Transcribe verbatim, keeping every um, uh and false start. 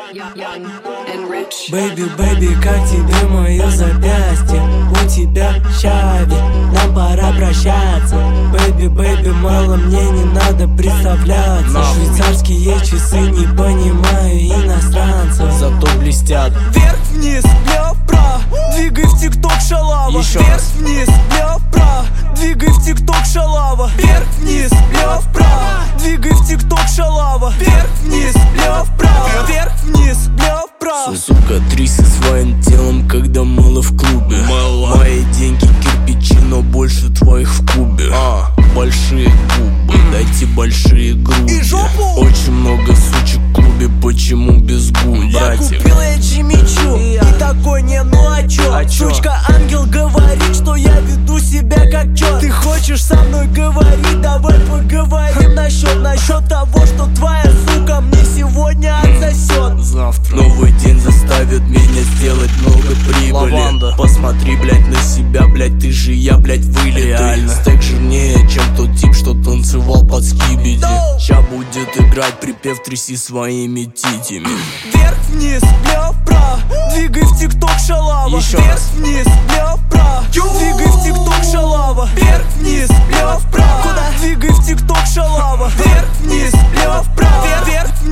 Бэйби, бэйби, как тебе мое запястье? У тебя щави, нам пора прощаться. Бэйби, бэйби, мало мне не надо представляться. Швейцарские часы, не понимаю иностранцев, зато блестят. Вверх-вниз, лев-прав, двигай в тикток шалава. Вверх-вниз, лев-прав, двигай в тикток шалава. Вверх-вниз, лев-прав, двигай в тикток шалава. Вверх-вниз, лев-прав, вверх-вниз, лев-прав. Сука, тряси своим телом, когда мыло в клубе. Мыло. Мои деньги кирпичи, но больше твоих в кубе. а, Большие губы, mm. дайте большие груди. И жопу. Очень много сучек в клубе, почему без губ, Я братья? купил я Джимми Чу, и, и такой не, ну а чё? а чё? Сучка ангел говорит, что я веду себя как чё. Ты хочешь со мной говорить, давай поговорим насчет, насчет того, что твоя сука мне сегодня отсосет. Завтра новый день заставит меня сделать много прибыли. Лаванда. Посмотри, блять, на себя, блять, ты же я, блять, вылитый. Реально. Стек жирнее, чем тот тип, что танцевал под скибиди. no. Ща будет играть припев, тряси своими титями. Вверх-вниз, лев-прав, двигай в тикток шалава. Вверх-вниз, лев-прав, двигай в тикток шалава. Вверх-вниз, лев-прав, куда? Двигай в тикток шалава. Вверх-вниз, лев-прав, вверх-вниз.